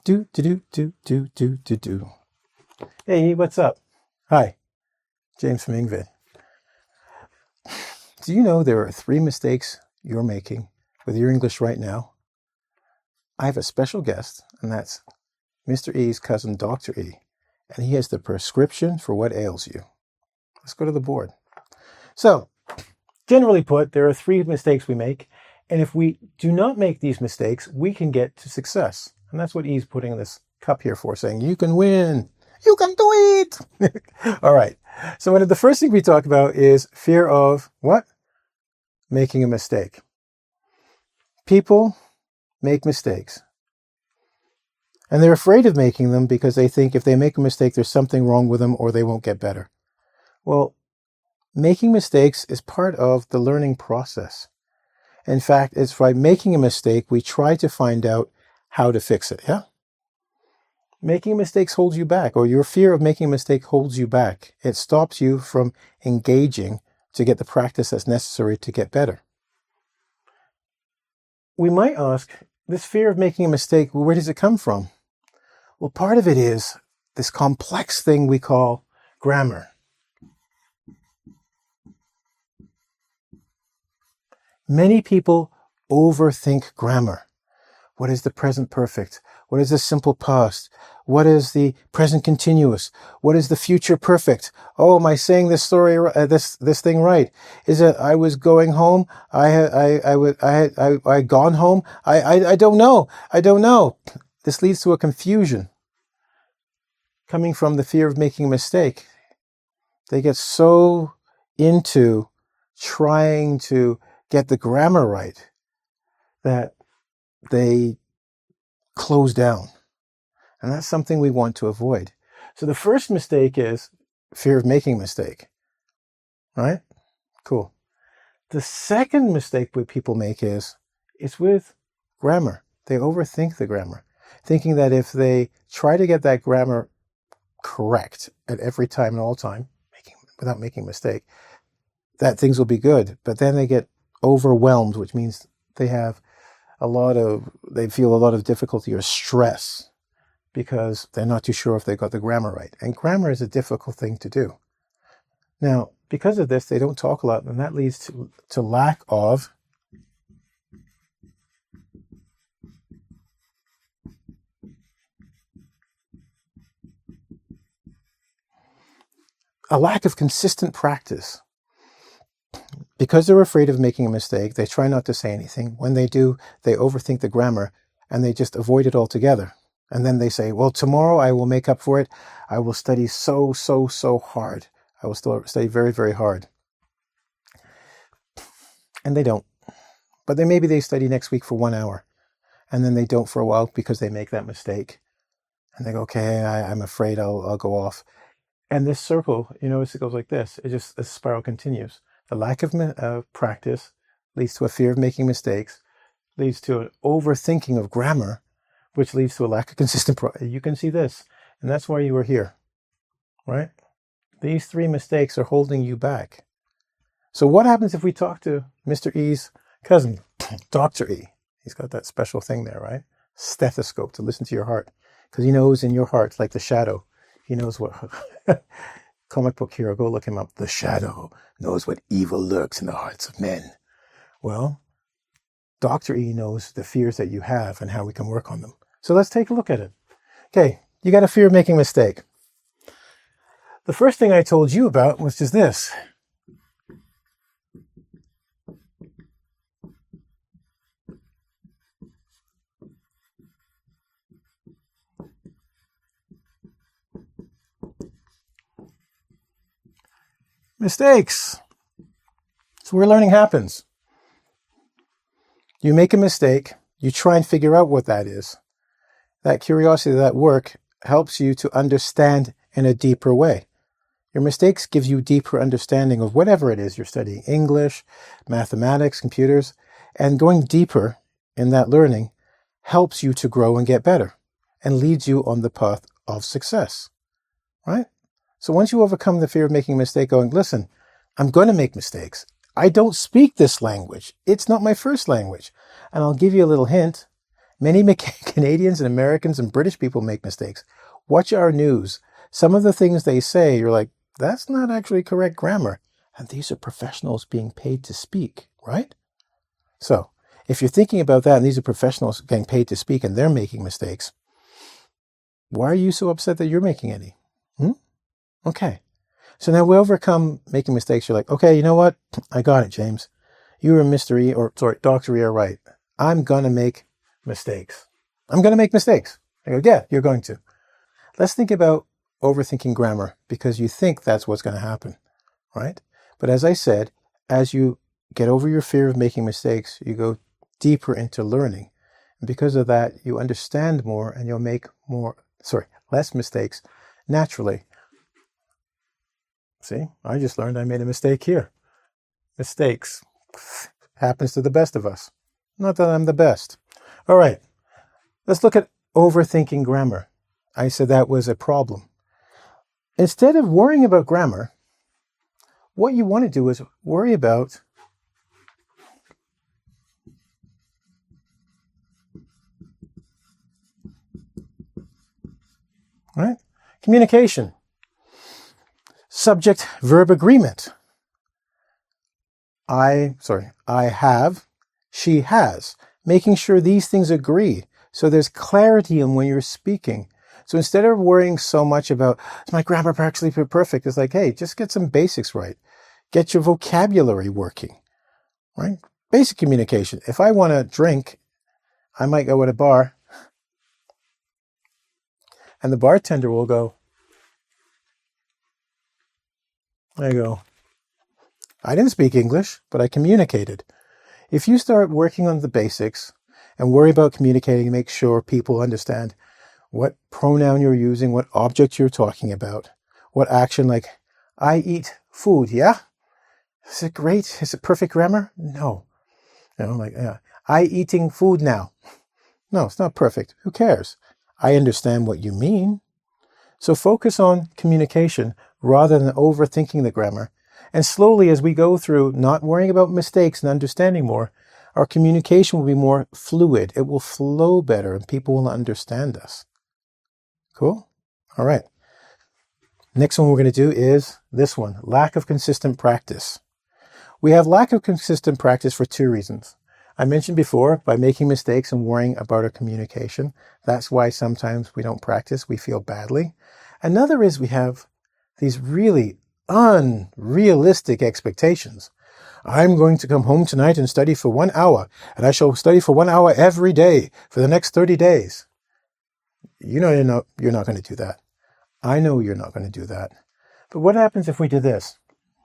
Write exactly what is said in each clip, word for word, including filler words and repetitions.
Do, do, do, do, do, do, do, do. Hey, what's up? Hi, James from Ingvid. Do you know there are three mistakes you're making with your English right now? I have a special guest, and that's Mister E's cousin, Doctor E, and he has the prescription for what ails you. Let's go to the board. So, generally put, there are three mistakes we make, and if we do not make these mistakes, we can get to success. And that's what E's putting in this cup here for, saying, you can win. You can do it. All right. So one of the first thing we talk about is fear of what? Making a mistake. People make mistakes. And they're afraid of making them because they think if they make a mistake, there's something wrong with them or they won't get better. Well, making mistakes is part of the learning process. In fact, it's by making a mistake, we try to find out how to fix it, yeah? Making mistakes holds you back, or your fear of making a mistake holds you back. It stops you from engaging to get the practice that's necessary to get better. We might ask, this fear of making a mistake, well, where does it come from? Well, part of it is this complex thing we call grammar. Many people overthink grammar. What is the present perfect? What is the simple past? What is the present continuous? What is the future perfect? Oh, am I saying this story, uh, this this thing right? Is it I was going home? I had I I would I had I I gone home? I, I I don't know. I don't know. This leads to a confusion coming from the fear of making a mistake. They get so into trying to get the grammar right that they close down. And that's something we want to avoid. So the first mistake is fear of making a mistake. Right? Cool. The second mistake that people make is, is with grammar. They overthink the grammar, thinking that if they try to get that grammar correct at every time and all time, making, without making a mistake, that things will be good. But then they get overwhelmed, which means they have a lot of, they feel a lot of difficulty or stress because they're not too sure if they got the grammar right. And grammar is a difficult thing to do. Now, because of this, they don't talk a lot, and that leads to, to lack of a lack of consistent practice. Because they're afraid of making a mistake, they try not to say anything. When they do, they overthink the grammar and they just avoid it altogether. And then they say, well, tomorrow I will make up for it. I will study so, so, so hard. I will still study very, very hard. And they don't. But then maybe they study next week for one hour. And then they don't for a while because they make that mistake. And they go, okay, I, I'm afraid I'll, I'll go off. And this circle, you notice it goes like this. It just, the spiral continues. The lack of uh, practice leads to a fear of making mistakes, leads to an overthinking of grammar, which leads to a lack of consistent practice. You can see this, and that's why you are here, right? These three mistakes are holding you back. So what happens if we talk to Mister E's cousin, Doctor E? He's got that special thing there, right? Stethoscope to listen to your heart, because he knows in your heart, like the shadow, he knows what... Comic book hero, go look him up. The shadow knows what evil lurks in the hearts of men. Well, Doctor E knows the fears that you have and how we can work on them. So let's take a look at it. Okay, you got a fear of making a mistake. The first thing I told you about was just this. Mistakes. So where learning happens. You make a mistake, you try and figure out what that is. That curiosity, that work, helps you to understand in a deeper way. Your mistakes give you deeper understanding of whatever it is you're studying, English, mathematics, computers, and going deeper in that learning helps you to grow and get better and leads you on the path of success, right? So once you overcome the fear of making a mistake, going, listen, I'm going to make mistakes. I don't speak this language. It's not my first language. And I'll give you a little hint. Many Canadians and Americans and British people make mistakes. Watch our news. Some of the things they say, you're like, that's not actually correct grammar. And these are professionals being paid to speak, right? So if you're thinking about that, and these are professionals getting paid to speak and they're making mistakes, why are you so upset that you're making any? Hmm? Okay. So now we overcome making mistakes. You're like, okay, you know what? I got it, James. You and Mister E, or sorry, Doctor E are right. I'm going to make mistakes. I'm going to make mistakes. I go, yeah, you're going to. Let's think about overthinking grammar, because you think that's what's going to happen, right? But as I said, as you get over your fear of making mistakes, you go deeper into learning. And because of that, you understand more and you'll make more, sorry, less mistakes naturally. See, I just learned I made a mistake here. Mistakes. Happens to the best of us. Not that I'm the best. All right, let's look at overthinking grammar. I said that was a problem. Instead of worrying about grammar, what you want to do is worry about right? Communication. Subject-verb agreement. I, sorry, I have, she has. Making sure these things agree. So there's clarity in when you're speaking. So instead of worrying so much about, is my grammar actually perfect? It's like, hey, just get some basics right. Get your vocabulary working, right? Basic communication. If I want to drink, I might go at a bar and the bartender will go, there you go. I didn't speak English, but I communicated. If you start working on the basics and worry about communicating, make sure people understand what pronoun you're using, what object you're talking about, what action, like, I eat food, yeah? Is it great? Is it perfect grammar? No. You know, like, yeah. I eating food now. No, it's not perfect. Who cares? I understand what you mean. So focus on communication rather than overthinking the grammar. And slowly, as we go through not worrying about mistakes and understanding more, our communication will be more fluid. It will flow better and people will understand us. Cool? All right. Next one we're going to do is this one, lack of consistent practice. We have lack of consistent practice for two reasons. I mentioned before, by making mistakes and worrying about our communication. That's why sometimes we don't practice. We feel badly. Another is we have these really unrealistic expectations. I'm going to come home tonight and study for one hour, and I shall study for one hour every day for the next thirty days. You know you're not, you're not going to do that. I know you're not going to do that. But what happens if we do this?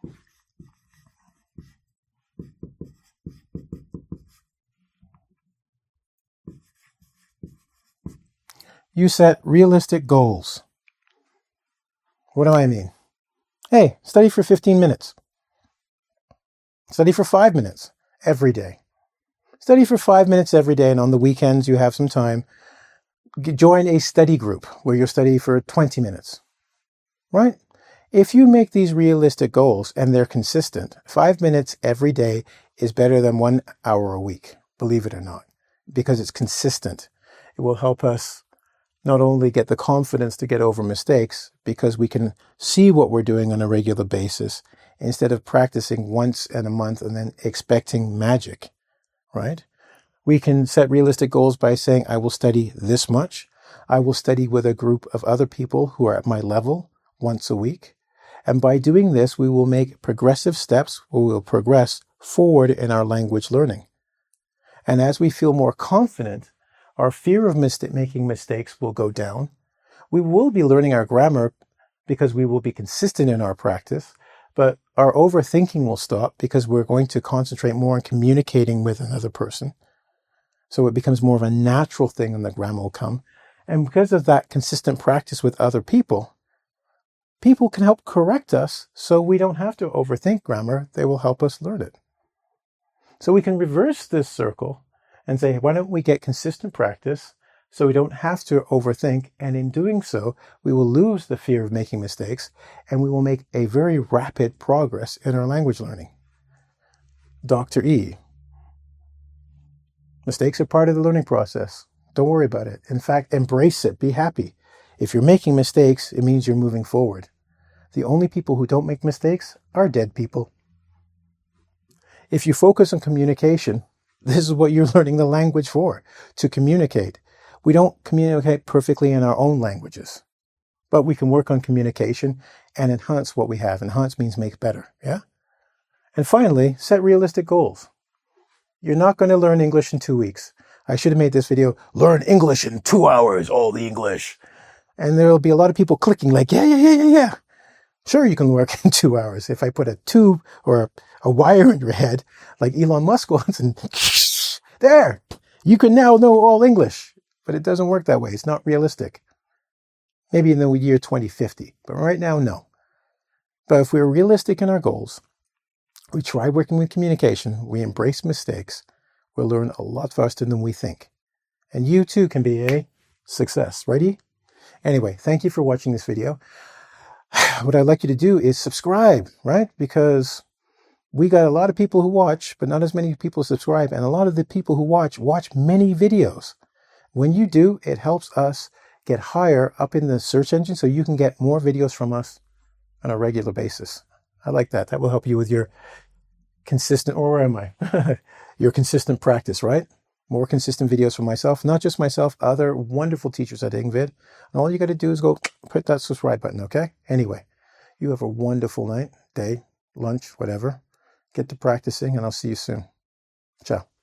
You set realistic goals. What do I mean? Hey, study for fifteen minutes. Study for five minutes every day. Study for five minutes every day, and on the weekends you have some time. Join a study group where you'll study for twenty minutes. Right? If you make these realistic goals and they're consistent, five minutes every day is better than one hour a week, believe it or not, because it's consistent. It will help us not only get the confidence to get over mistakes, because we can see what we're doing on a regular basis instead of practicing once in a month and then expecting magic, right? We can set realistic goals by saying, I will study this much. I will study with a group of other people who are at my level once a week. And by doing this, we will make progressive steps where we will progress forward in our language learning. And as we feel more confident, our fear of mistake, making mistakes will go down. We will be learning our grammar because we will be consistent in our practice, but our overthinking will stop because we're going to concentrate more on communicating with another person. So it becomes more of a natural thing and the grammar will come. And because of that consistent practice with other people, people can help correct us so we don't have to overthink grammar. They will help us learn it. So we can reverse this circle and say, why don't we get consistent practice so we don't have to overthink, and in doing so, we will lose the fear of making mistakes, and we will make a very rapid progress in our language learning. Doctor E. Mistakes are part of the learning process. Don't worry about it. In fact, embrace it. Be happy. If you're making mistakes, it means you're moving forward. The only people who don't make mistakes are dead people. If you focus on communication, this is what you're learning the language for, to communicate. We don't communicate perfectly in our own languages, but we can work on communication and enhance what we have. Enhance means make better, yeah? And finally, set realistic goals. You're not going to learn English in two weeks. I should have made this video, learn English in two hours, all the English. And there'll be a lot of people clicking like, yeah, yeah, yeah, yeah, yeah. Sure, you can work in two hours. If I put a tube or a, a wire in your head, like Elon Musk wants, and there, you can now know all English. But it doesn't work that way. It's not realistic. Maybe in the year twenty fifty. But right now, no. But if we're realistic in our goals, we try working with communication, we embrace mistakes, we'll learn a lot faster than we think. And you too can be a success. Ready? Anyway, thank you for watching this video. What I'd like you to do is subscribe, right? Because we got a lot of people who watch, but not as many people subscribe. And a lot of the people who watch, watch many videos. When you do, it helps us get higher up in the search engine so you can get more videos from us on a regular basis. I like that. That will help you with your consistent, or where am I? Your consistent practice, right? More consistent videos from myself, not just myself, other wonderful teachers at Engvid. And all you got to do is go put that subscribe button, okay? Anyway, you have a wonderful night, day, lunch, whatever. Get to practicing, and I'll see you soon. Ciao.